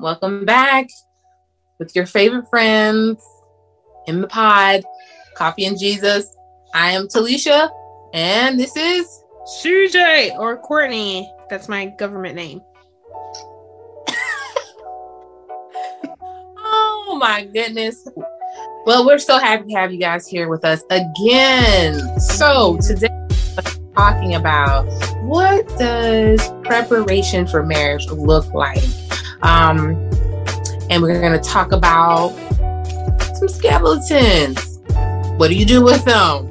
Welcome back with your favorite friends in the pod, Coffee and Jesus. I am Talisha, and this is CJ or Courtney. That's my government name. Oh my goodness. Well, we're so happy to have you guys here with us again. So today we're talking about what does preparation for marriage look like? And we're going to talk about some skeletons. What do you do with them?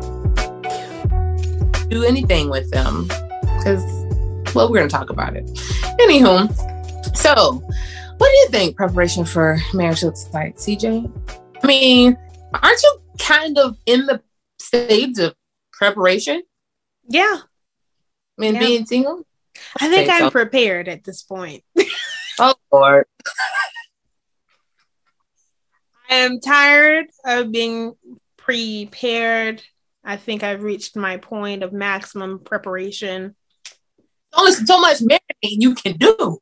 Do anything with them? Because, well, we're going to talk about it. Anywho, so what do you think preparation for marriage looks like, CJ? I mean, aren't you kind of in the stage of preparation? Yeah. I mean, being single? I think I'm prepared at this point. Oh, Lord. I am tired of being prepared. I think I've reached my point of maximum preparation. Only so much marrying you can do.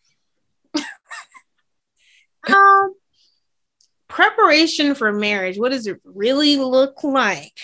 Preparation for marriage. What does it really look like?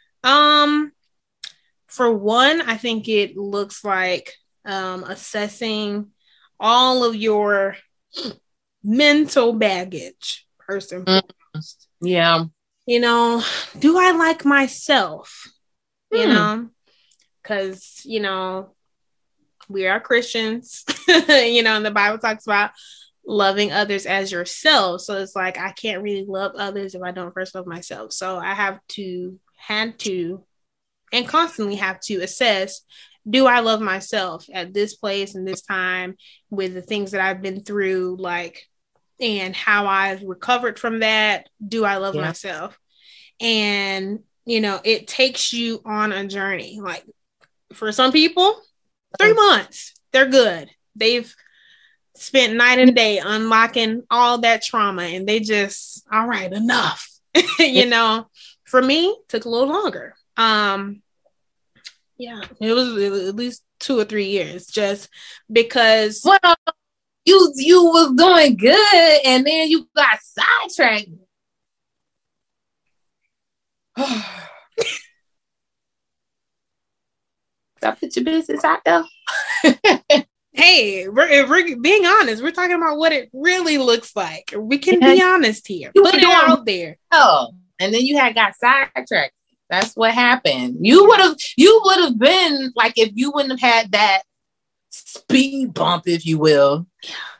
For one, I think it looks like assessing all of your mental baggage first and foremost. Yeah. You know, do I like myself? You know, because, you know, we are Christians, you know, and the Bible talks about loving others as yourself. So it's like, I can't really love others if I don't first love myself. So I had to, and constantly have to assess, do I love myself at this place and this time with the things that I've been through, like, and how I've recovered from that? Do I love myself? And, you know, it takes you on a journey. Like for some people, 3 months, they're good. They've spent night and day unlocking all that trauma and they just, all right, enough. You know, for me, it took a little longer. Yeah, it was at least 2 or 3 years just because. Well, you was doing good and then you got sidetracked. Stop put your business out there. Hey, if we're being honest, we're talking about what it really looks like. We can be honest here. Put it out there. Oh, and then you had got sidetracked. That's what happened. You would have been like, if you wouldn't have had that speed bump, if you will,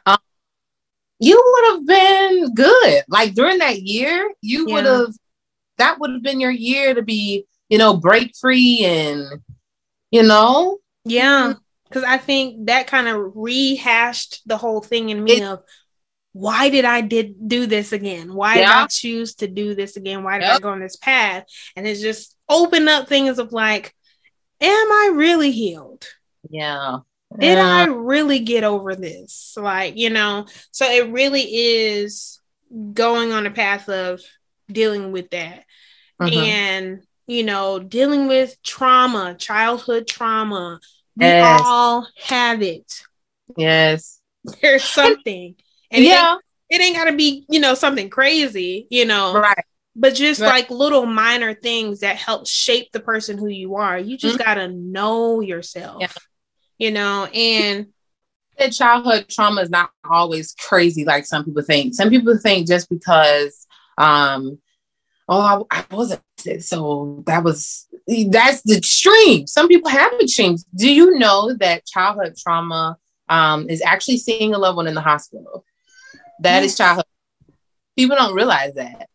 you would have been good. Like during that year, you would have, that would have been your year to be, you know, break free and, you know. Yeah. Because I think that kind of rehashed the whole thing in me of, why did I do this again? Why did I choose to do this again? Why did I go on this path? And it's just opened up things of like, am I really healed? Yeah. Did I really get over this? Like, you know, so it really is going on a path of dealing with that. And, you know, dealing with trauma, childhood trauma. We all have it. Yes. There's something. And it ain't gotta be, you know, something crazy, you know. Right. But just like little minor things that help shape the person who you are. You just gotta know yourself. Yeah. You know, and that childhood trauma is not always crazy like some people think. Some people think just because I wasn't, so that's the extreme. Some people have extremes. Do you know that childhood trauma is actually seeing a loved one in the hospital? That is childhood. People don't realize that.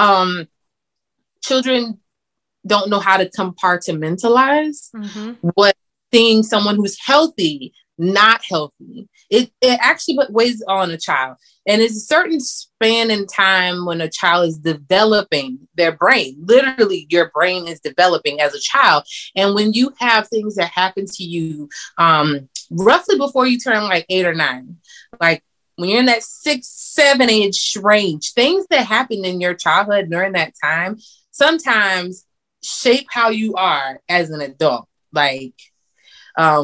Children don't know how to compartmentalize what seeing someone who's healthy, not healthy. It actually weighs on a child. And it's a certain span in time when a child is developing their brain. Literally, your brain is developing as a child. And when you have things that happen to you roughly before you turn like 8 or 9, like when you're in that 6, 7 age range, things that happen in your childhood during that time sometimes shape how you are as an adult. Like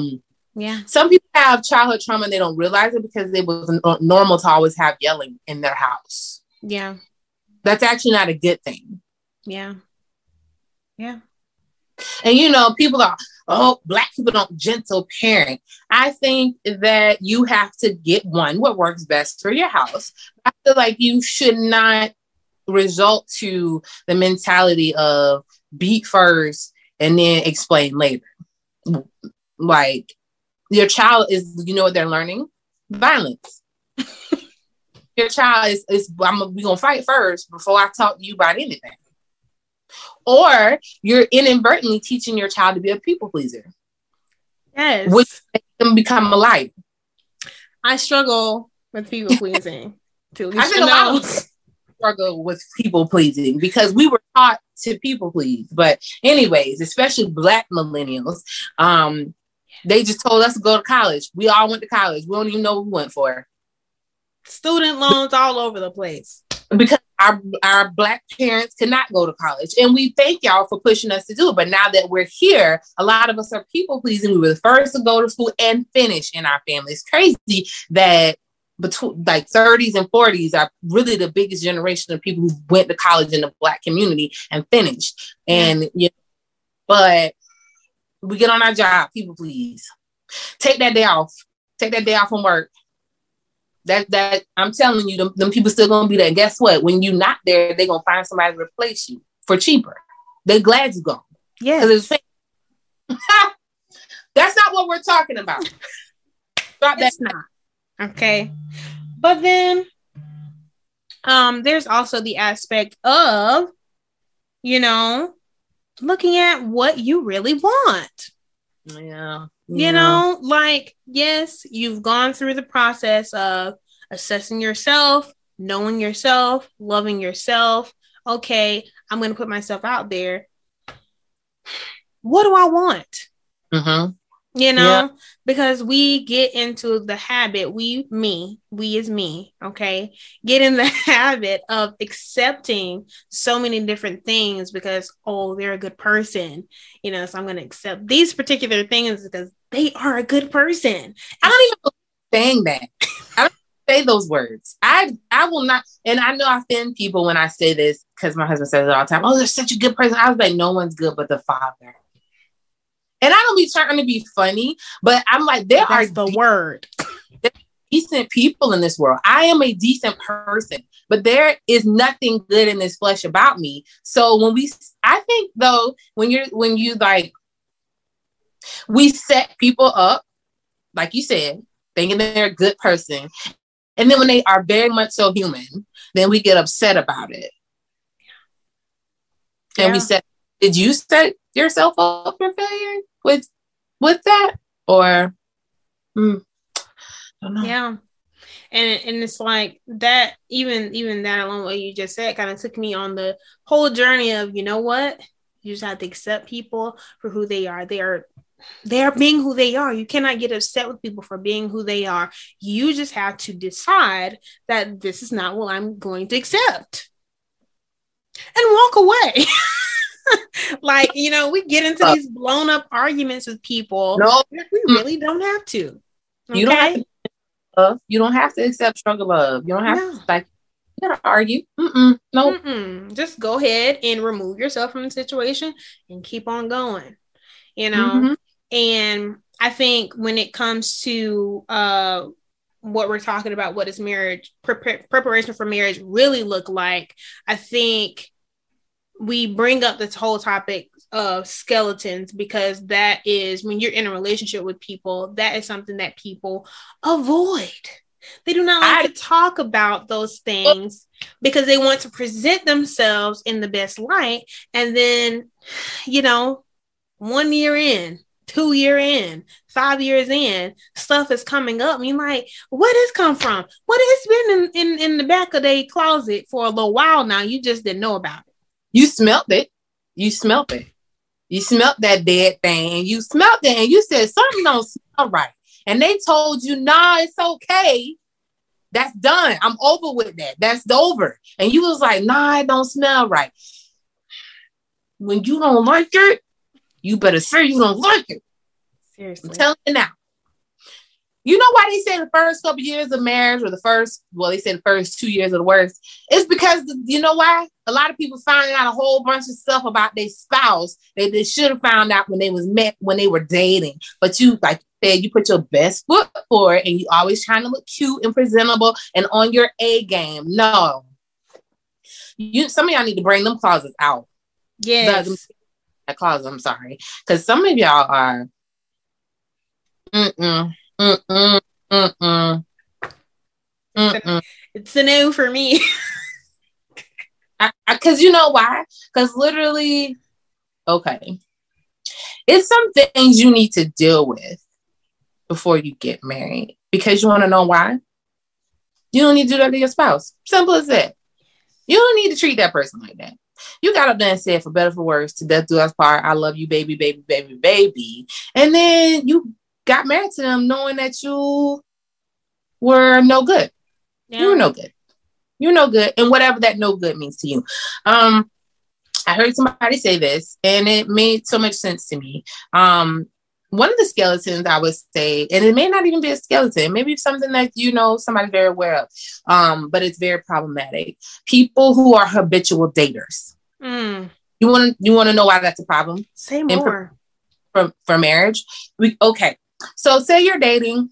Yeah. Some people have childhood trauma and they don't realize it because it was normal to always have yelling in their house. Yeah. That's actually not a good thing. Yeah. Yeah. And people are, Black people don't gentle parent. I think that you have to get what works best for your house. I feel like you should not result to the mentality of beat first and then explain later. Like, your child is, what they're learning? Violence. Your child is we're gonna fight first before I talk to you about anything. Or you're inadvertently teaching your child to be a people pleaser. Yes. Which makes them become a liar. I struggle with people pleasing. I think a lot of us struggle with people pleasing because we were taught to people please. But anyways, especially Black millennials, they just told us to go to college. We all went to college. We don't even know what we went for. Student loans all over the place. Because our Black parents could not go to college. And we thank y'all for pushing us to do it. But now that we're here, a lot of us are people pleasing. We were the first to go to school and finish in our family. It's crazy that between like 30s and 40s are really the biggest generation of people who went to college in the Black community and finished. And but we get on our job, people please. Take that day off. Take that day off from work. That I'm telling you, them people still gonna be there. Guess what? When you're not there, they're gonna find somebody to replace you for cheaper. They're glad you're gone. Yeah. That's not what we're talking about. It's not. Okay. But then there's also the aspect of, looking at what you really want. Yeah. Like, yes, you've gone through the process of assessing yourself, knowing yourself, loving yourself. Okay, I'm going to put myself out there. What do I want? Mm-hmm. Because we get into the habit, we as me, okay, get in the habit of accepting so many different things because, they're a good person, so I'm going to accept these particular things because they are a good person. I don't even saying that. I don't say those words. I will not, and I know I offend people when I say this because my husband says it all the time. Oh, they're such a good person. I was like, no one's good but the Father. And I don't be trying to be funny, but I'm like, That's the word. Decent people in this world. I am a decent person, but there is nothing good in this flesh about me. So I think though, when you like, we set people up, like you said, thinking they're a good person. And then when they are very much so human, then we get upset about it. Yeah. And we said, did you set yourself up for failure with that? Or I don't know. Yeah. And it's like that, even that alone, what you just said kind of took me on the whole journey of, you know what? You just have to accept people for who they are. They are being who they are. You cannot get upset with people for being who they are. You just have to decide that this is not what I'm going to accept and walk away. Like, we get into these blown up arguments with people. No, we really don't have to. Okay? You don't have to accept struggle love. You don't have to you gotta argue. No. Just go ahead and remove yourself from the situation and keep on going. And I think when it comes to what we're talking about, what does marriage preparation for marriage really look like? I think we bring up this whole topic of skeletons because that is, when you're in a relationship with people, that is something that people avoid. They do not like to talk about those things because they want to present themselves in the best light. And then, 1 year in, 2 year in, 5 years in, stuff is coming up. And you're like, where does this come from? What has been in the back of their closet for a little while now? You just didn't know about it. You smelt it. You smelt that dead thing. And you smelt it and you said, something don't smell right. And they told you, nah, it's okay. That's done. I'm over with that. That's over. And you was like, nah, it don't smell right. When you don't like it, you better say you don't like it. Seriously. I'm telling you now. You know why they say the first couple years of marriage, or they say the first 2 years are the worst? It's because, you know why? A lot of people finding out a whole bunch of stuff about their spouse that they should have found out when they were dating. But you, like you said, you put your best foot forward, and you always trying to look cute and presentable and on your A game. No. Some of y'all need to bring them closets out. Yes. That closet, I'm sorry. Because some of y'all are It's a no for me. Because you know why? Because literally, okay, it's some things you need to deal with before you get married. Because you want to know why? You don't need to do that to your spouse. Simple as that. You don't need to treat that person like that. You got up there and said, for better, for worse, to death do us part, I love you, baby, baby, baby, baby. And then you got married to them knowing that you were no good. Yeah. You were no good. You're no good. And whatever that no good means to you. I heard somebody say this, and it made so much sense to me. One of the skeletons, I would say, and it may not even be a skeleton, maybe something that, somebody's very aware of, but it's very problematic. People who are habitual daters. You want to know why that's a problem? Say more. For marriage? Okay. So say you're dating,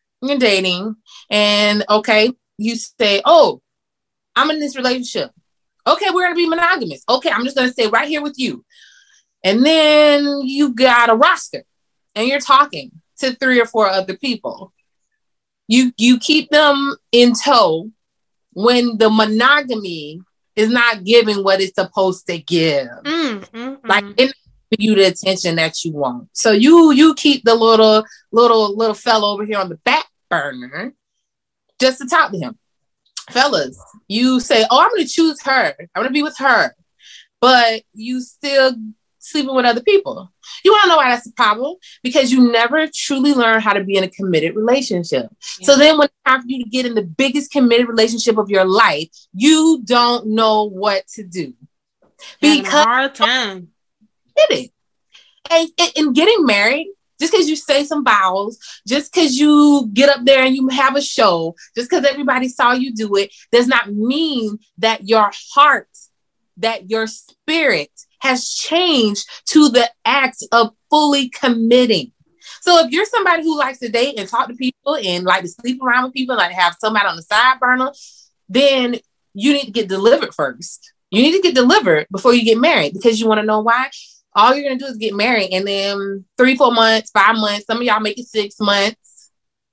and okay, you say, oh, I'm in this relationship. Okay, we're going to be monogamous. Okay, I'm just going to stay right here with you. And then you got a roster, and you're talking to 3 or 4 other people. You keep them in tow when the monogamy is not giving what it's supposed to give. Like, it's not giving you the attention that you want. So you keep the little fella over here on the back burner just to talk to him. Fellas, you say, oh, I'm going to choose her. I'm going to be with her. But you still sleeping with other people. You want to know why that's a problem? Because you never truly learn how to be in a committed relationship. Yeah. So then when it's time for you to get in the biggest committed relationship of your life, you don't know what to do. Because a hard time. Did it. And getting married, just because you say some vows, just because you get up there and you have a show, just because everybody saw you do it, does not mean that your heart, that your spirit has changed to the act of fully committing. So if you're somebody who likes to date and talk to people and like to sleep around with people, like have somebody on the side burner, then you need to get delivered first. You need to get delivered before you get married, because you want to know why? All you're going to do is get married, and then 3-4 months, 5 months, some of y'all make it 6 months,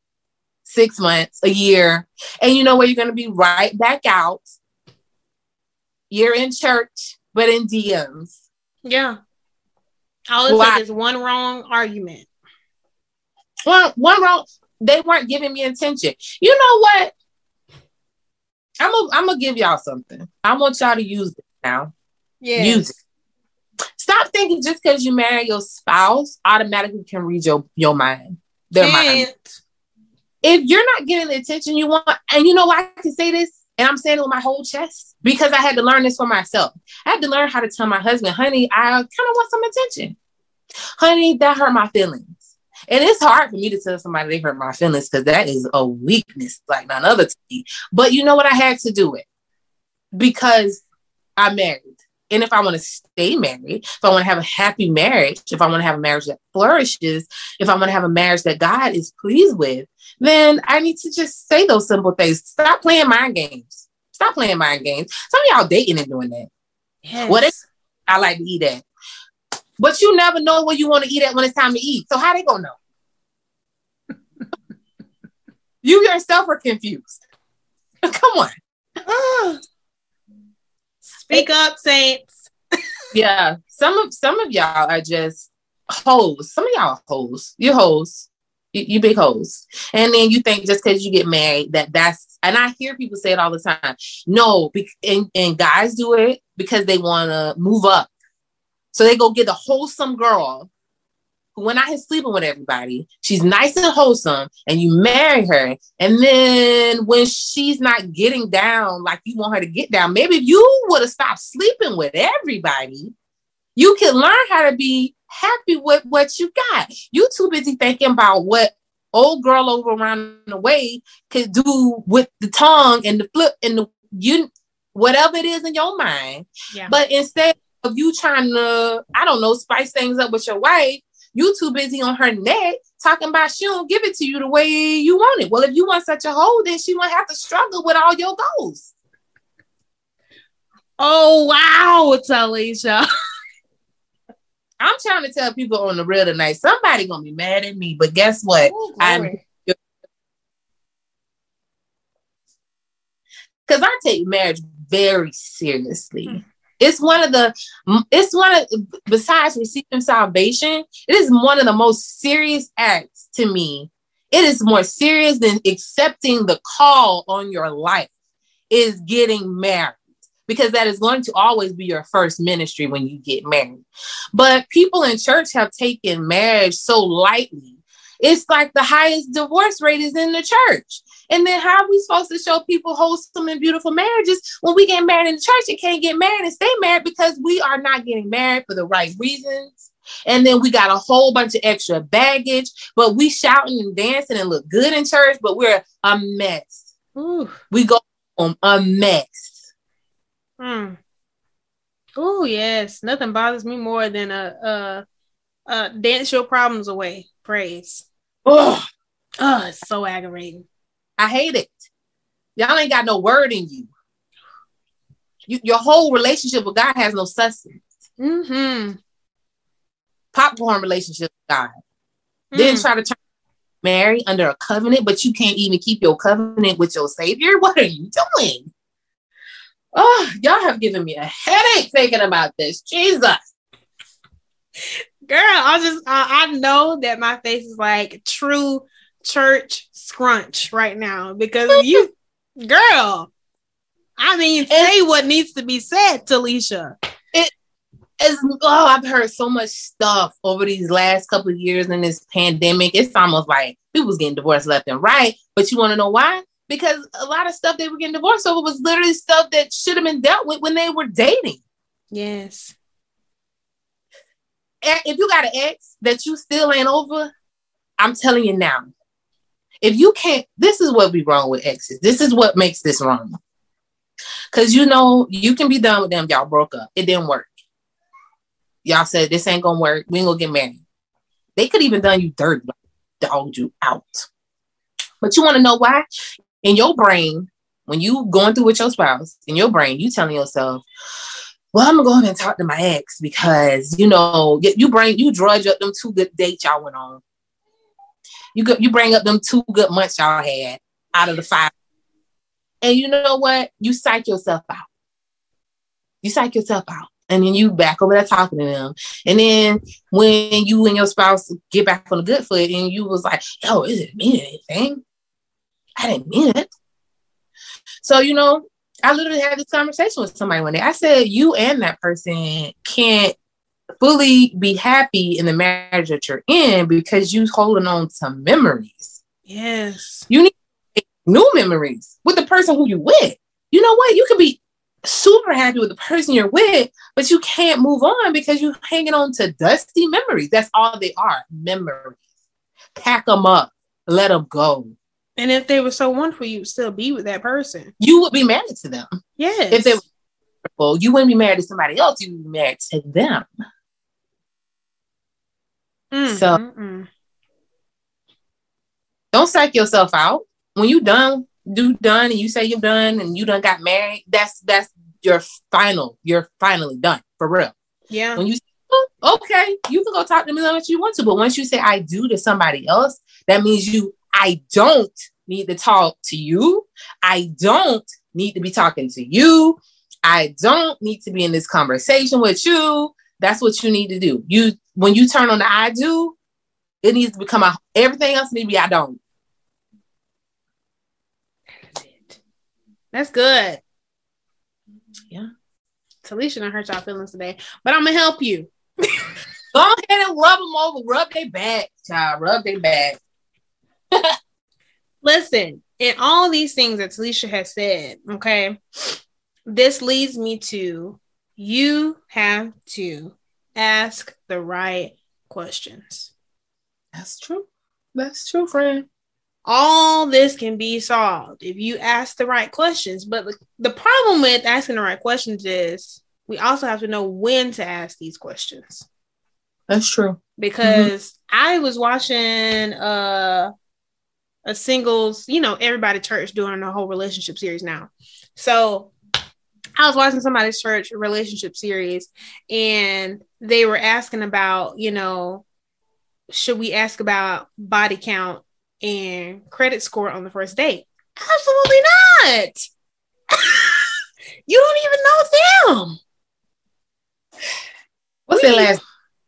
a year. And you know where you're going to be? Right back out. You're in church, but in DMs. Yeah. All it takes is one wrong argument. One wrong. They weren't giving me attention. You know what? I'm going to give y'all something. I want y'all to use it now. Yeah. Use it. Stop thinking just because you marry your spouse automatically can read your mind. Their mind. If you're not getting the attention you want, and you know why I can say this, and I'm saying it with my whole chest, because I had to learn this for myself. I had to learn how to tell my husband, honey, I kind of want some attention. Honey, that hurt my feelings. And it's hard for me to tell somebody they hurt my feelings, because that is a weakness like none other to me. But you know what? I had to do it because I'm married. And if I want to stay married, if I want to have a happy marriage, if I want to have a marriage that flourishes, if I want to have a marriage that God is pleased with, then I need to just say those simple things. Stop playing mind games. Stop playing mind games. Some of y'all dating and doing that. Yes. What I like to eat at. But you never know what you want to eat at when it's time to eat. So how they gonna know? You yourself are confused. Come on. Speak up, saints. Yeah. Some of y'all are just hoes. Some of y'all are hoes. You're hoes. You big hoes. And then you think just because you get married that's, and I hear people say it all the time. No, and guys do it because they want to move up. So they go get a wholesome girl who went out here sleeping with everybody. She's nice and wholesome, and you marry her. And then when she's not getting down like you want her to get down, maybe if you would have stopped sleeping with everybody, you can learn how to be happy with what you got. You too busy thinking about what old girl over around the way could do with the tongue and the flip and the you whatever it is in your mind. Yeah. But instead of you trying to, I don't know, spice things up with your wife, you too busy on her neck talking about she don't give it to you the way you want it. Well, if you want such a hoe, then she won't have to struggle with all your goals. Oh, wow, Talisha. I'm trying to tell people on the real tonight, somebody gonna be mad at me, but guess what? Because I take marriage very seriously. Besides receiving salvation, it is one of the most serious acts to me. It is more serious than accepting the call on your life is getting married, because that is going to always be your first ministry when you get married. But people in church have taken marriage so lightly. It's like the highest divorce rate is in the church. And then how are we supposed to show people wholesome and beautiful marriages when we get married in the church and can't get married and stay married because we are not getting married for the right reasons? And then we got a whole bunch of extra baggage, but we shouting and dancing and look good in church, but we're a mess. Ooh. We go home a mess. Oh, yes. Nothing bothers me more than a dance your problems away. Praise. Oh, it's so aggravating. I hate it. Y'all ain't got no word in you. Your whole relationship with God has no substance. Mm-hmm. Popcorn relationship with God. Then try to turn marry under a covenant, but you can't even keep your covenant with your Savior. What are you doing? Oh, y'all have given me a headache thinking about this. Jesus. Girl, I know that my face is like true church scrunch right now because you, girl, I mean, say what needs to be said, Talisha. I've heard so much stuff over these last couple of years in this pandemic. It's almost like people's getting divorced left and right. But you want to know why? Because a lot of stuff they were getting divorced over was literally stuff that should have been dealt with when they were dating. Yes. If you got an ex that you still ain't over, I'm telling you now, if you can't, this is what be wrong with exes. This is what makes this wrong. Because you know, you can be done with them. Y'all broke up. It didn't work. Y'all said this ain't gonna work. We ain't gonna get married. They could even done you dirty, like dogged you out. But you want to know why? In your brain, when you going through with your spouse, in your brain, you telling yourself, well, I'm gonna go ahead and talk to my ex because, you know, you drudge up them 2 good dates y'all went on. You bring up them 2 good months y'all had out of the 5. And you know what? You psych yourself out. And then you back over there talking to them. And then when you and your spouse get back on the good foot and you was like, yo, it didn't mean anything. I didn't mean it. So, you know, I literally had this conversation with somebody one day. I said, you and that person can't fully be happy in the marriage that you're in because you're holding on to memories. Yes. You need new memories with the person who you're with. You know what? You could be super happy with the person you're with, but you can't move on because you're hanging on to dusty memories. That's all they are, memories. Pack them up. Let them go. And if they were so wonderful, you would still be with that person. You would be married to them. Yes. If they were wonderful, you wouldn't be married to somebody else. You would be married to them. Don't psych yourself out. When you done, and you say you're done and you done got married, that's you're finally done, for real. Yeah. When you say, oh, okay, you can go talk to me as much as you want to, but once you say I do to somebody else, that means I don't need to talk to you. I don't need to be talking to you. I don't need to be in this conversation with you. That's what you need to do. When you turn on the I do, it needs to become everything else needs to be I don't. That's good. Yeah. Talisha done hurt y'all feelings today, but I'm gonna help you. Go ahead and rub them over. Rub their back, child. Rub their back. Listen, in all these things that Talisha has said, okay, this leads me to you have to ask the right questions. That's true. That's true, friend. All this can be solved if you ask the right questions. But the problem with asking the right questions is we also have to know when to ask these questions. That's true. Because I was watching a singles, everybody church doing a whole relationship series now. So I was watching somebody's church relationship series, and they were asking about, should we ask about body count and credit score on the first date? Absolutely not. You don't even know them. What's that last?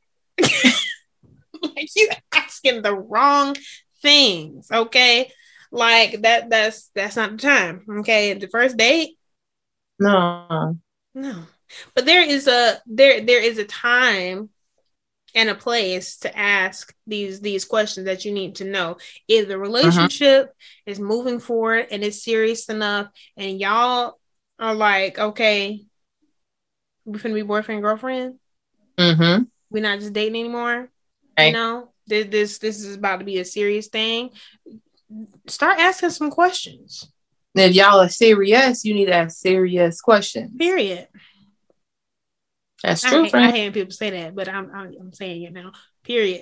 Like, you asking the wrong things, okay? Like that's not the time, okay? The first date, no. But there is a time and a place to ask these questions that you need to know if the relationship is moving forward and it's serious enough, and y'all are like, okay, we're gonna be boyfriend girlfriend. We're not just dating anymore. Right. This is about to be a serious thing. Start asking some questions. And if y'all are serious, you need to ask serious questions. Period. That's true. I hate people say that, but I'm saying it now. Period.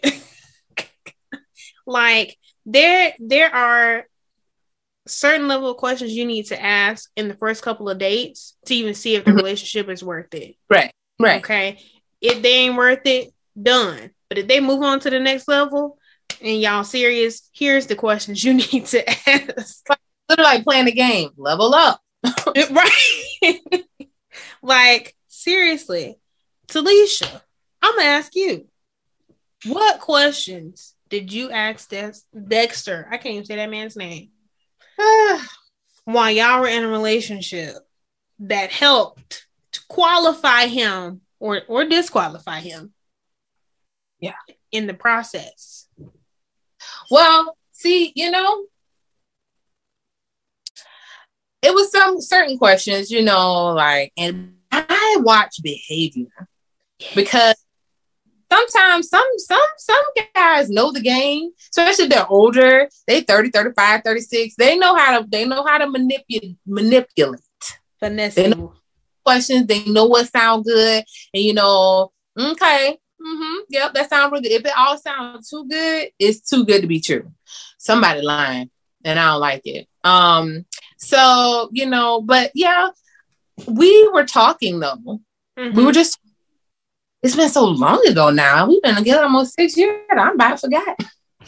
Like there are certain level of questions you need to ask in the first couple of dates to even see if the relationship is worth it. Right. Okay. If they ain't worth it, done. But if they move on to the next level and y'all serious, here's the questions you need to ask. Literally like playing the game. Level up. Right. Like, seriously. Talisha, I'm going to ask you, what questions did you ask Dexter? I can't even say that man's name. While y'all were in a relationship that helped to qualify him or disqualify him? Yeah. In the process. Well, see, it was some certain questions, like, and I watch behavior because sometimes some guys know the game, especially if they're older. They 30, 35, 36. They know how to manipulate. Finesse. They know questions. They know what sounds good. And okay. Yep, that sounds really good. If it all sounds too good, it's too good to be true. Somebody lying, and I don't like it. So, but yeah, we were talking though. We were just, it's been so long ago now. We've been together almost 6 years. I'm about to forget.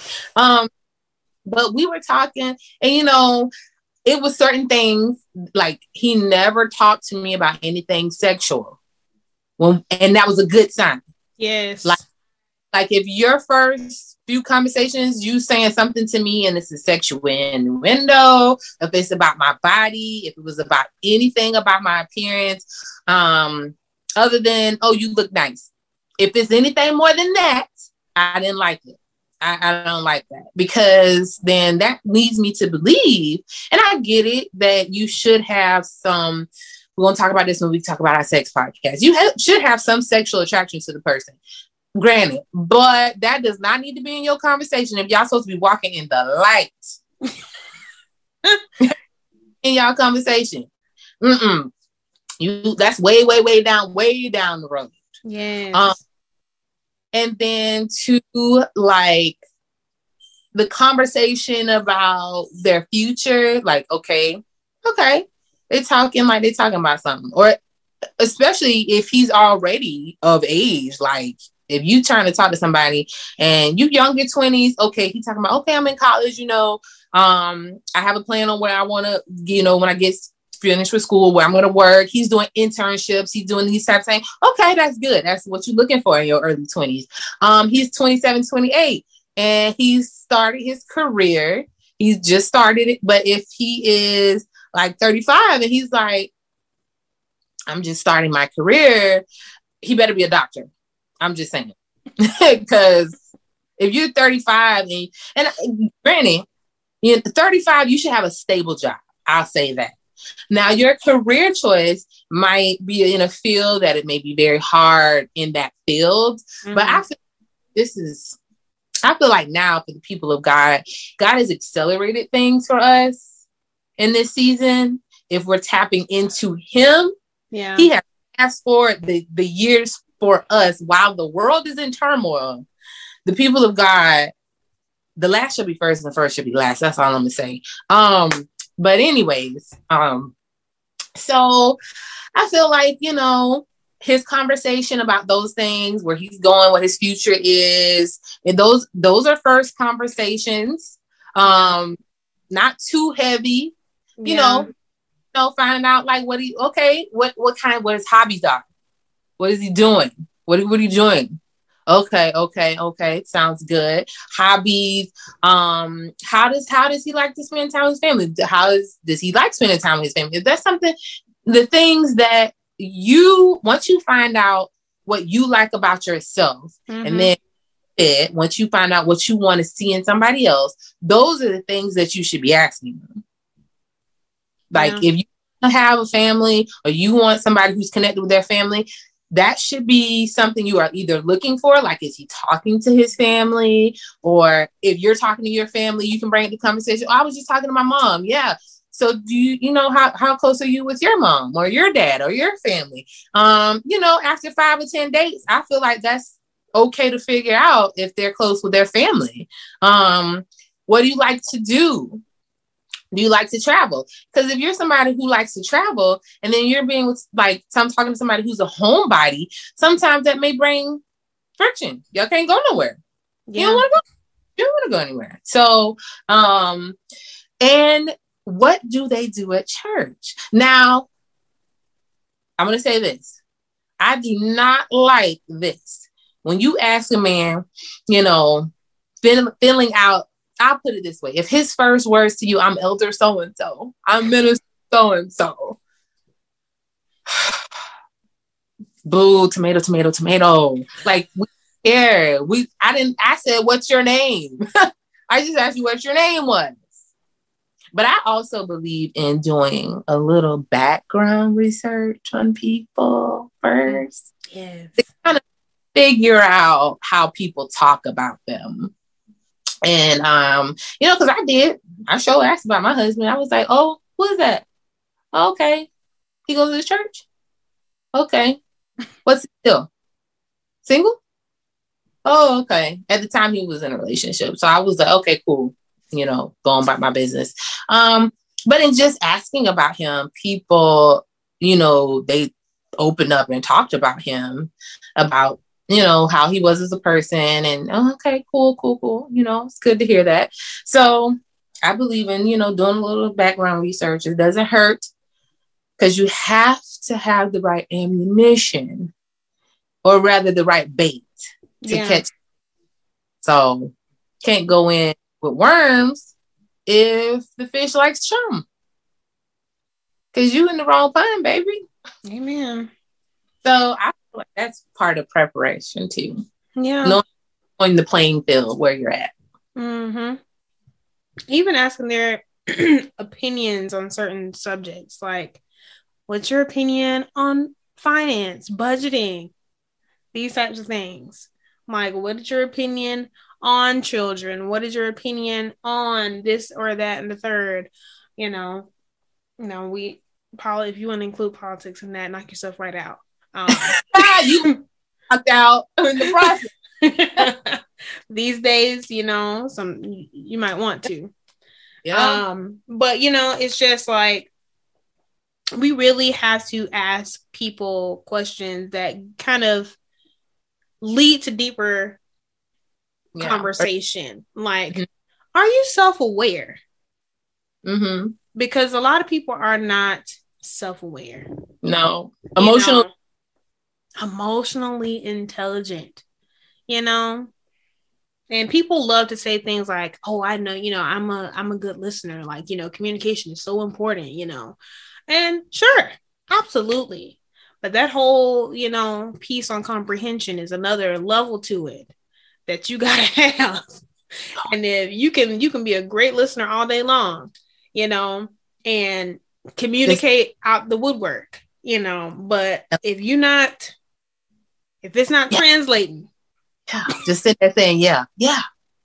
But we were talking, and it was certain things, like he never talked to me about anything sexual. And that was a good sign. Yes. Like if your first few conversations, you saying something to me and it's a sexual innuendo, if it's about my body, if it was about anything about my appearance, other than, oh, you look nice. If it's anything more than that, I didn't like it. I don't like that, because then that leads me to believe, and I get it, that you should have some, we're going to talk about this when we talk about our sex podcast. You should have some sexual attraction to the person. Granted, but that does not need to be in your conversation if y'all supposed to be walking in the light in y'all conversation. That's way down the road. Yes. And then to like the conversation about their future, like, okay, they're talking about something, or especially if he's already of age, like if you turn to talk to somebody and you younger 20s, okay, he's talking about, okay, I'm in college, I have a plan on where I want to, when I get finished with school, where I'm going to work. He's doing internships. He's doing these types of things. Okay, that's good. That's what you're looking for in your early 20s. He's 27, 28, and he's started his career. He's just started it. But if he is like 35 and he's like, I'm just starting my career, he better be a doctor. I'm just saying. Because if you're 35 and granted, 35, you should have a stable job. I'll say that. Now, your career choice might be in a field that it may be very hard in that field, but I feel this is I feel like now for the people of God, God has accelerated things for us in this season. If we're tapping into him, he has fast forward the years for us while the world is in turmoil. The people of God, the last shall be first and the first shall be last. That's all I'm gonna say. But anyways, so I feel like, you know, his conversation about those things, where he's going, what his future is, and those are first conversations. Not too heavy, you know, finding out like what his hobbies are. What is he doing? What are you doing? Okay. Sounds good. Hobbies. How does he like to spend time with his family? Does he like spending time with his family? If that's something, the things that once you find out what you like about yourself, and then once you find out what you want to see in somebody else, those are the things that you should be asking them. Like if you have a family or you want somebody who's connected with their family, that should be something you are either looking for, like, is he talking to his family? Or if you're talking to your family, you can bring up the conversation. Oh, I was just talking to my mom. Yeah. So do you know, how close are you with your mom or your dad or your family? You know, after 5 or 10 dates, I feel like that's okay to figure out if they're close with their family. What do you like to do? Do you like to travel? Because if you're somebody who likes to travel and then you're being with, like, I'm talking to somebody who's a homebody, sometimes that may bring friction. Y'all can't go nowhere. Yeah. You don't want to go anywhere. So, and what do they do at church? Now, I'm going to say this. I do not like this. When you ask a man, you know, filling out, I'll put it this way. If his first words to you, I'm elder so-and-so, I'm minister so-and-so. Boo, tomato. Like, we care. I said, what's your name? I just asked you what your name was. But I also believe in doing a little background research on people first. Yes. To kind of figure out how people talk about them. And, you know, because I sure asked about my husband. I was like, oh, who is that? Okay. He goes to the church? Okay. What's he do? Single? Oh, okay. At the time he was in a relationship. So I was like, okay, cool. You know, going about my business. But in just asking about him, people, you know, they opened up and talked about him, about, you know, how he was as a person, and okay, cool. You know, it's good to hear that. So I believe in, you know, doing a little background research. It doesn't hurt, because you have to have the right ammunition, or rather the right bait to catch. So can't go in with worms if the fish likes chum, because you in the wrong pond, baby. Amen. So I feel like that's part of preparation too. Yeah. Knowing the playing field where you're at. Mm-hmm. Even asking their opinions on certain subjects, like, what's your opinion on finance, budgeting, these types of things? Like, what is your opinion on children? What is your opinion on this or that and the third? You know, if you want to include politics in that, knock yourself right out. You knocked out in the process. These days, you know, you might want to. Yeah. But you know, it's just like, we really have to ask people questions that kind of lead to deeper conversation. Like, are you self-aware? Mm-hmm. Because a lot of people are not self-aware. No. Emotionally intelligent, you know? And people love to say things like, oh, I know, you know, I'm a good listener. Like, you know, communication is so important, you know? And sure, absolutely. But that whole, you know, piece on comprehension is another level to it that you gotta have. And if you can be a great listener all day long, you know, and communicate out the woodwork, you know, but if it's not translating, just sit there saying, yeah,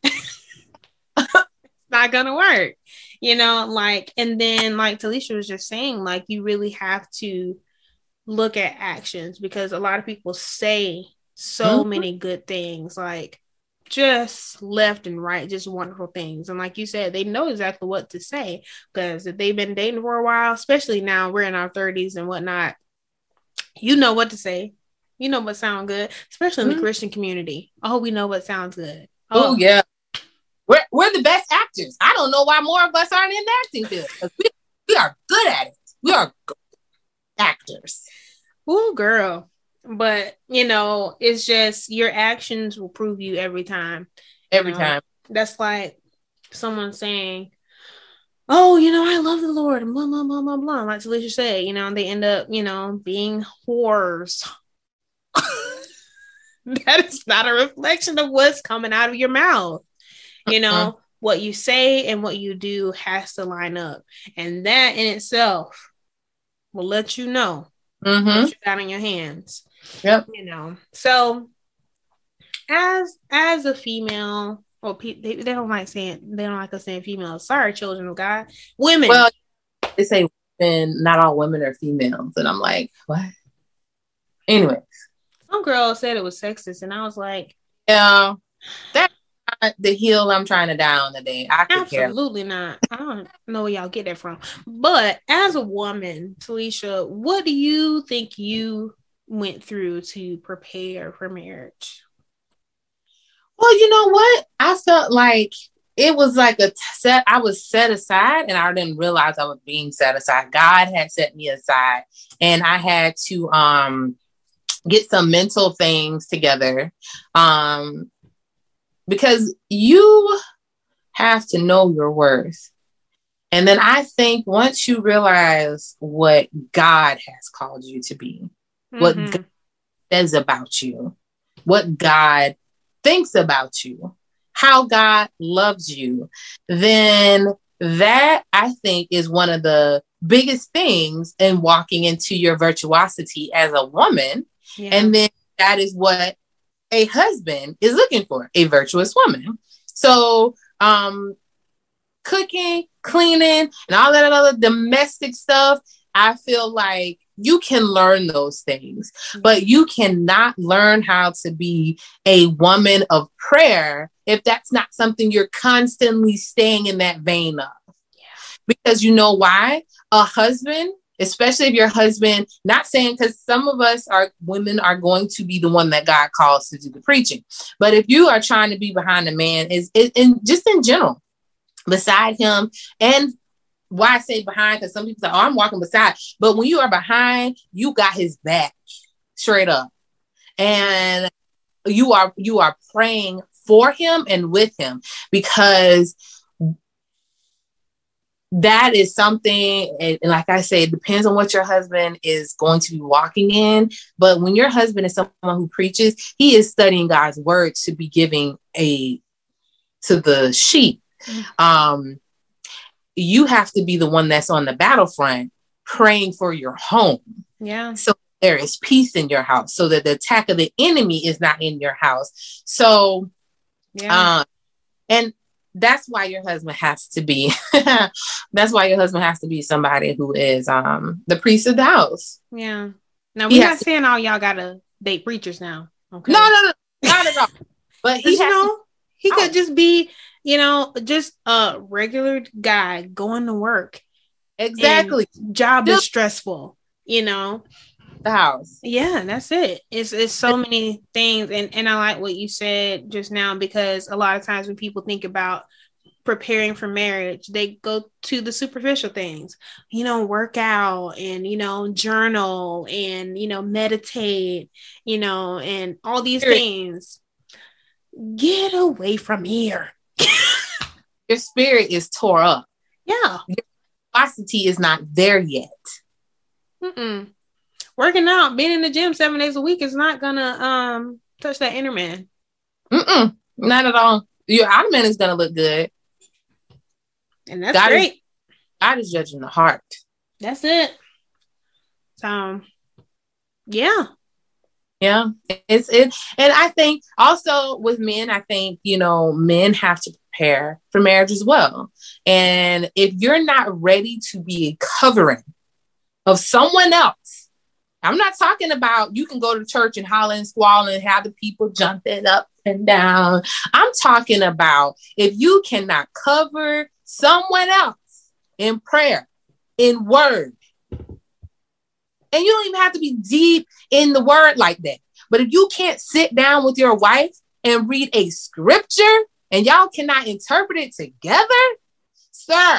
not gonna work, like, and then like Talisha was just saying, like, you really have to look at actions, because a lot of people say so many good things, like just left and right, just wonderful things. And like you said, they know exactly what to say, because if they've been dating for a while, especially now we're in our 30s and whatnot, you know what to say. You know what sounds good, especially in the Christian community. Oh, we know what sounds good. Oh yeah. We're the best actors. I don't know why more of us aren't in the acting field. We are good at it. We are good actors. Oh, girl. But, it's just your actions will prove you every time. Every time. That's like someone saying, oh, I love the Lord, and blah, blah, blah, blah, blah. Like Talisha said, and they end up, being whores. That is not a reflection of what's coming out of your mouth. What you say and what you do has to line up. And that in itself will let you know what you got in your hands. Yep. So as a female, or they don't like us saying female. Sorry, children of God. Women. Well, they say women, not all women are females. And I'm like, what? Anyway. Some girl said it was sexist, and I was like, yeah, that's not the hill I'm trying to die on today. Absolutely not. I don't know where y'all get that from. But as a woman, Talisha, what do you think you went through to prepare for marriage? Well, you know what? I felt like it was like I was set aside, and I didn't realize I was being set aside. God had set me aside, and I had to get some mental things together, because you have to know your worth. And then I think once you realize what God has called you to be, what God says about you, what God thinks about you, how God loves you, then that, I think, is one of the biggest things in walking into your virtuosity as a woman. Yeah. And then that is what a husband is looking for, a virtuous woman. So, cooking, cleaning, and all that other domestic stuff, I feel like you can learn those things, but you cannot learn how to be a woman of prayer if that's not something you're constantly staying in that vein of. Yeah. Because you know why? A husband, especially if your husband, not saying, because some of us women are going to be the one that God calls to do the preaching. But if you are trying to be behind a man, just in general, beside him, and why I say behind, because some people say, oh, I'm walking beside. But when you are behind, you got his back straight up. And you are praying for him and with him, because that is something, and like I say, it depends on what your husband is going to be walking in. But when your husband is someone who preaches, he is studying God's word to be giving to the sheep. You have to be the one that's on the battlefront praying for your home. Yeah. So there is peace in your house, so that the attack of the enemy is not in your house. So, yeah. And that's why your husband has to be, somebody who is the priest of the house. Yeah. Now, we're not saying all y'all gotta date preachers now. Okay. No, not at all. But he could just be, just a regular guy going to work. Exactly. Job is stressful, the house. Yeah, that's it. It's so many things. And I like what you said just now, because a lot of times when people think about preparing for marriage, they go to the superficial things, work out and, journal and, meditate, and all these things. Get away from here. Your spirit is tore up. Yeah. Your velocity is not there yet. Working out, being in the gym 7 days a week is not gonna touch that inner man. Not at all. Your outer man is gonna look good. And that's great. God is judging the heart. That's it. So yeah. Yeah, and I think also with men, I think men have to prepare for marriage as well. And if you're not ready to be a covering of someone else, I'm not talking about you can go to church and holler and squall and have the people jumping up and down. I'm talking about if you cannot cover someone else in prayer, in word, and you don't even have to be deep in the word like that. But if you can't sit down with your wife and read a scripture and y'all cannot interpret it together, sir.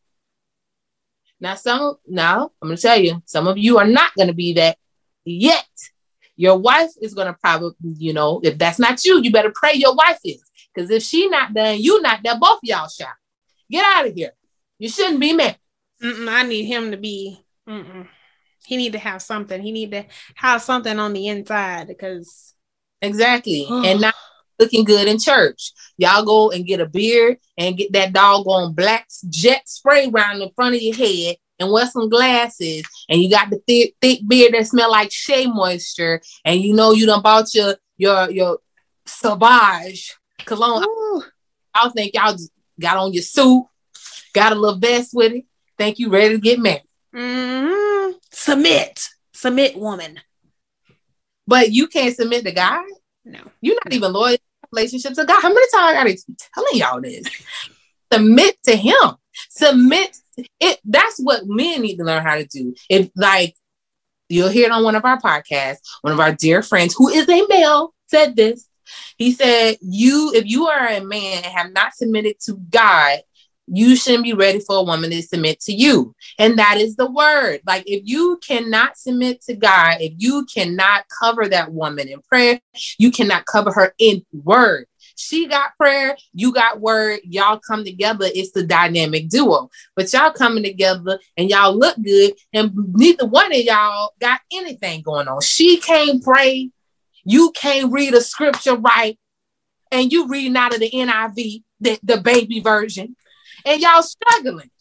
Now, I'm going to tell you, some of you are not going to be that yet. Your wife is going to probably, if that's not you, you better pray your wife is. Because if she not done, you not done, both of y'all shall. Get out of here. You shouldn't be married. I need him to be, he need to have something. He need to have something on the inside because. Exactly. And not looking good in church. Y'all go and get a beard and get that doggone black jet spray around in front of your head and wear some glasses. And you got the thick beard that smell like shea moisture. And you done bought your Sauvage cologne. I think y'all just got on your suit, got a little vest with it. Think you ready to get married. Mm-hmm. Submit, woman. But you can't submit to God? No. You're not even loyal to relationships with God. How many times I gotta keep telling y'all this? Submit to him. Submit it. That's what men need to learn how to do. If you'll hear it on one of our podcasts, one of our dear friends who is a male said this. He said, if you are a man and have not submitted to God, you shouldn't be ready for a woman to submit to you. And that is the word. Like, if you cannot submit to God, if you cannot cover that woman in prayer, you cannot cover her in word. She got prayer, you got word, y'all come together. It's the dynamic duo. But y'all coming together and y'all look good, and neither one of y'all got anything going on. She can't pray. You can't read a scripture right. And you reading out of the NIV, the baby version. And y'all struggling.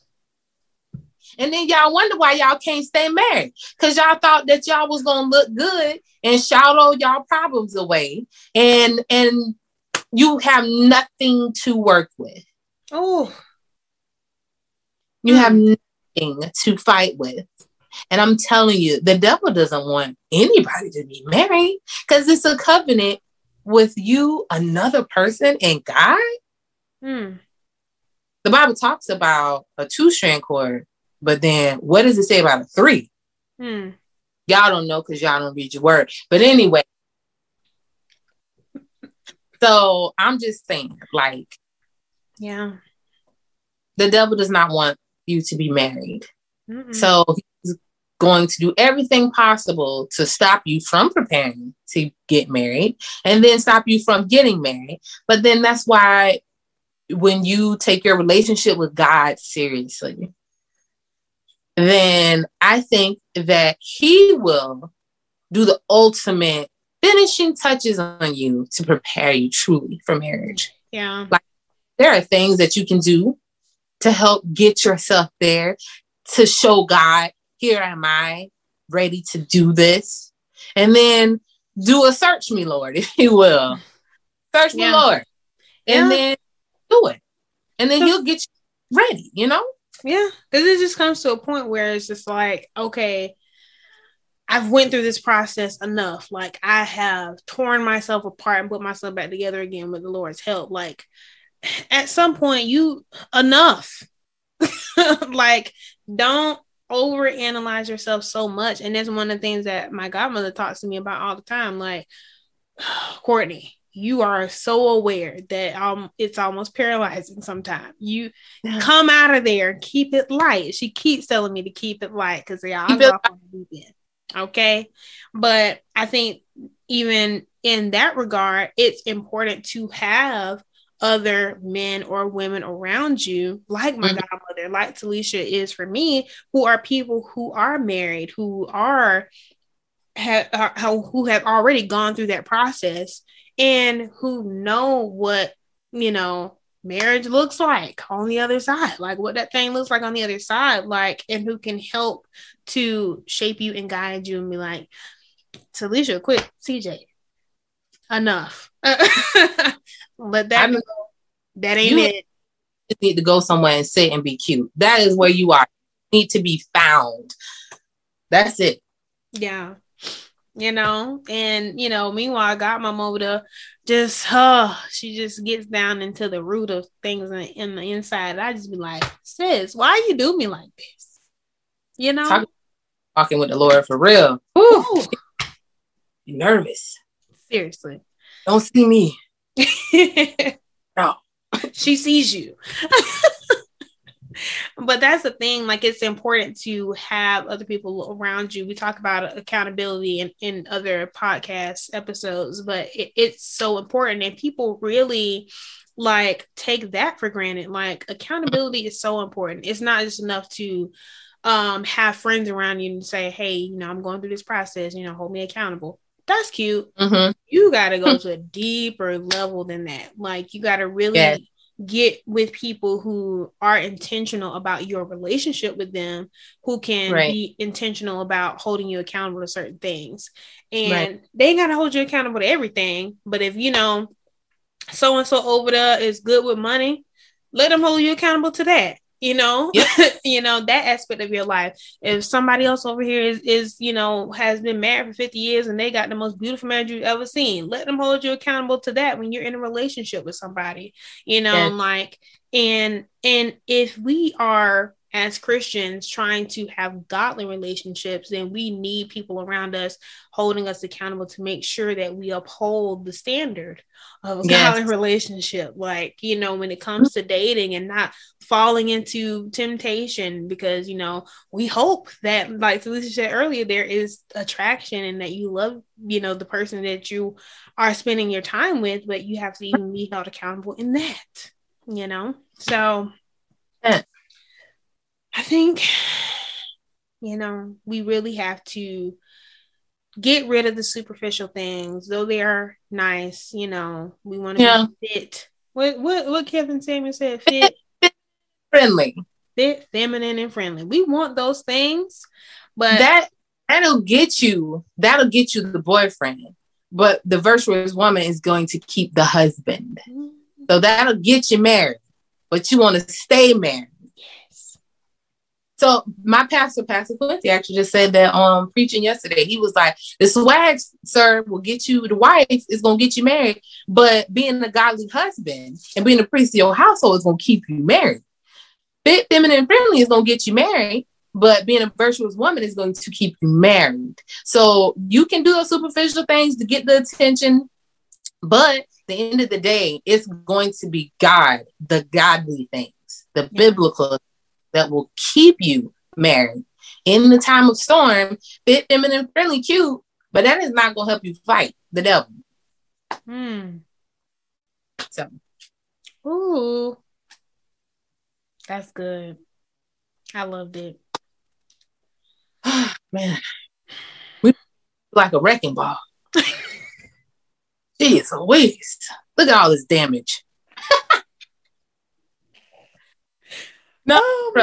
And then y'all wonder why y'all can't stay married. Because y'all thought that y'all was going to look good and shout all y'all problems away. And you have nothing to work with. Oh. You have nothing to fight with. And I'm telling you, the devil doesn't want anybody to be married because it's a covenant with you, another person, and God. The Bible talks about a 2-strand cord, but then what does it say about a 3? Y'all don't know because y'all don't read your word. But anyway, so I'm just saying, yeah, the devil does not want you to be married. So he's going to do everything possible to stop you from preparing to get married and then stop you from getting married. But then that's why when you take your relationship with God seriously, then I think that he will do the ultimate finishing touches on you to prepare you truly for marriage. Yeah. There are things that you can do to help get yourself there, to show God, here am I, ready to do this. And then do a search me, Lord, if you will. Search me, Lord. And then do it. And then he'll get you ready, Yeah. Because it just comes to a point where it's just like, okay, I've went through this process enough. I have torn myself apart and put myself back together again with the Lord's help. At some point, enough. Don't overanalyze yourself so much. And that's one of the things that my godmother talks to me about all the time. Courtney, you are so aware that it's almost paralyzing sometimes. You come out of there and keep it light. She keeps telling me to keep it light because I go off on the weekend. Okay. But I think even in that regard, it's important to have other men or women around you, like my godmother, like Talisha is for me, who are people who are married, who have already gone through that process and who know what, marriage looks like on the other side, what that thing looks like on the other side, and who can help to shape you and guide you and be like, Talisha, quick, CJ, enough. Let that go. That ain't it. You need to go somewhere and sit and be cute. That is where you are. You need to be found. That's it. Yeah. You know, and you know, meanwhile, God mom over there just she just gets down into the root of things in the inside. I just be like, sis, why you do me like this? You know, talking with the Lord for real. Whew. You're nervous. Seriously. Don't see me. No. She sees you. But that's the thing, like it's important to have other people around you. We talk about accountability in other podcast episodes, but it's so important, and people really like take that for granted. Like accountability is so important. It's not just enough to have friends around you and say, hey, you know, I'm going through this process, you know, hold me accountable. That's cute. Mm-hmm. You got to go to a deeper level than that. Like you got to really get with people who are intentional about your relationship with them, who can be intentional about holding you accountable to certain things. And they ain't got to hold you accountable to everything. But if, you know, so-and-so over there is good with money, let them hold you accountable to that. You know, you know, that aspect of your life. If somebody else over here is, you know, has been married for 50 years and they got the most beautiful marriage you've ever seen, let them hold you accountable to that when you're in a relationship with somebody, you know, like, and if we are as Christians trying to have godly relationships, then we need people around us holding us accountable to make sure that we uphold the standard of a godly relationship. Like, you know, when it comes to dating and not falling into temptation, because, you know, we hope that, like Felicia said earlier, there is attraction and that you love, you know, the person that you are spending your time with, but you have to even be held accountable in that, you know? So I think, you know, we really have to get rid of the superficial things, though they are nice. You know, we want to be fit. What Kevin Samuel said, fit, friendly, fit, feminine, and friendly. We want those things, but that'll get you the boyfriend. But the virtuous woman is going to keep the husband. So that'll get you married, but you want to stay married. So my Pastor Quincy, actually just said that on preaching yesterday. He was like, the swag, sir, will get you, the wife is going to get you married, but being a godly husband and being a priest of your household is going to keep you married. Fit, feminine, and friendly is going to get you married, but being a virtuous woman is going to keep you married. So you can do those superficial things to get the attention, but at the end of the day, it's going to be God, the godly things, the biblical that will keep you married in the time of storm. Fit, feminine, friendly, cute, but that is not going to help you fight the devil. So, ooh, that's good. I loved it. Man, we like a wrecking ball. Jeez, a waste. Look at all this damage. No,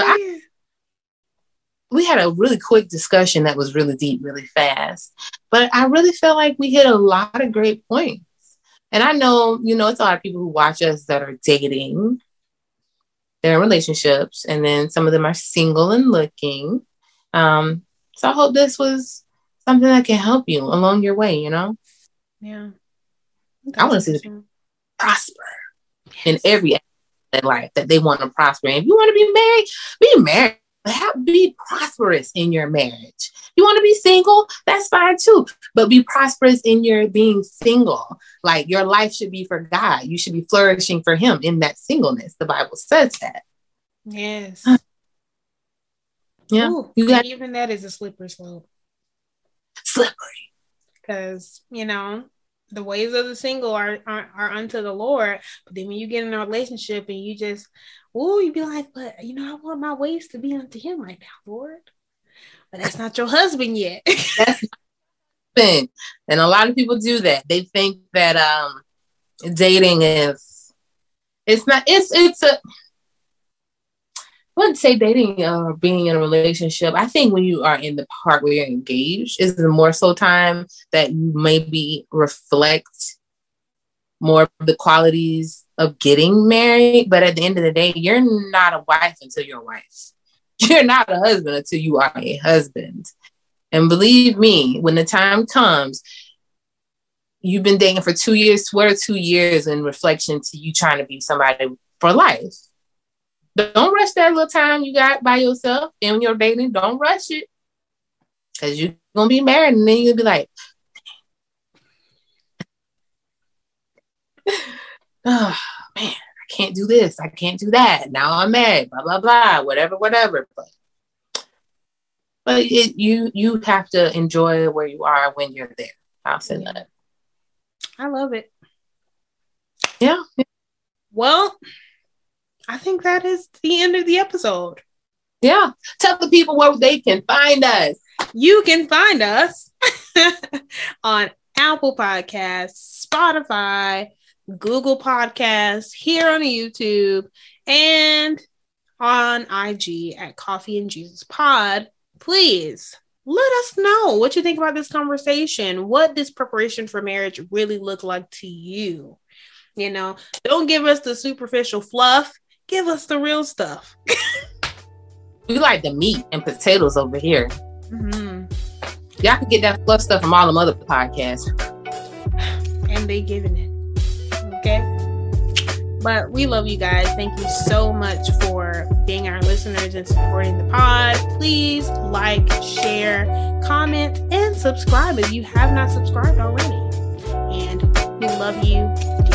we had a really quick discussion that was really deep, really fast. But I really felt like we hit a lot of great points. And I know, you know, it's a lot of people who watch us that are dating, they're in relationships, and then some of them are single and looking. So I hope this was something that can help you along your way, you know? Yeah. I want to see the people prosper in every life that they want to prosper. And if you want to be married, be prosperous in your marriage. You want to be single, that's fine too, but be prosperous in your being single. Like your life should be for God. You should be flourishing for him in that singleness. The Bible says that. Yes. Yeah. Ooh, even that is a slippery slope. Slippery. Because, you know, the ways of the single are unto the Lord. But then when you get in a relationship and you just, you be like, but you know, I want my ways to be unto him right now, Lord. But that's not your husband yet. That's and a lot of people do that. They think that dating is, it's not, it's a, I wouldn't say dating or being in a relationship. I think when you are in the part where you're engaged is the more so time that you maybe reflect more of the qualities of getting married, but at the end of the day, you're not a wife until you're a wife. You're not a husband until you are a husband. And believe me, when the time comes, you've been dating for 2 years. What are 2 years in reflection to you trying to be somebody for life? Don't rush that little time you got by yourself. And when you're dating, don't rush it. Because you're going to be married and then you'll be like, oh, man, I can't do this. I can't do that. Now I'm mad, blah, blah, blah, whatever. But you have to enjoy where you are when you're there. I'll say that. I love it. Yeah. Well, I think that is the end of the episode. Yeah. Tell the people where they can find us. You can find us on Apple Podcasts, Spotify, Google Podcasts, here on YouTube, and on IG at Coffee and Jesus Pod. Please let us know what you think about this conversation. What does preparation for marriage really look like to you? You know, don't give us the superficial fluff. Give us the real stuff. We like the meat and potatoes over here. Mm-hmm. Y'all can get that fluff stuff from all them other podcasts. And they giving it. Okay? But we love you guys. Thank you so much for being our listeners and supporting the pod. Please like, share, comment, and subscribe if you have not subscribed already. And we love you.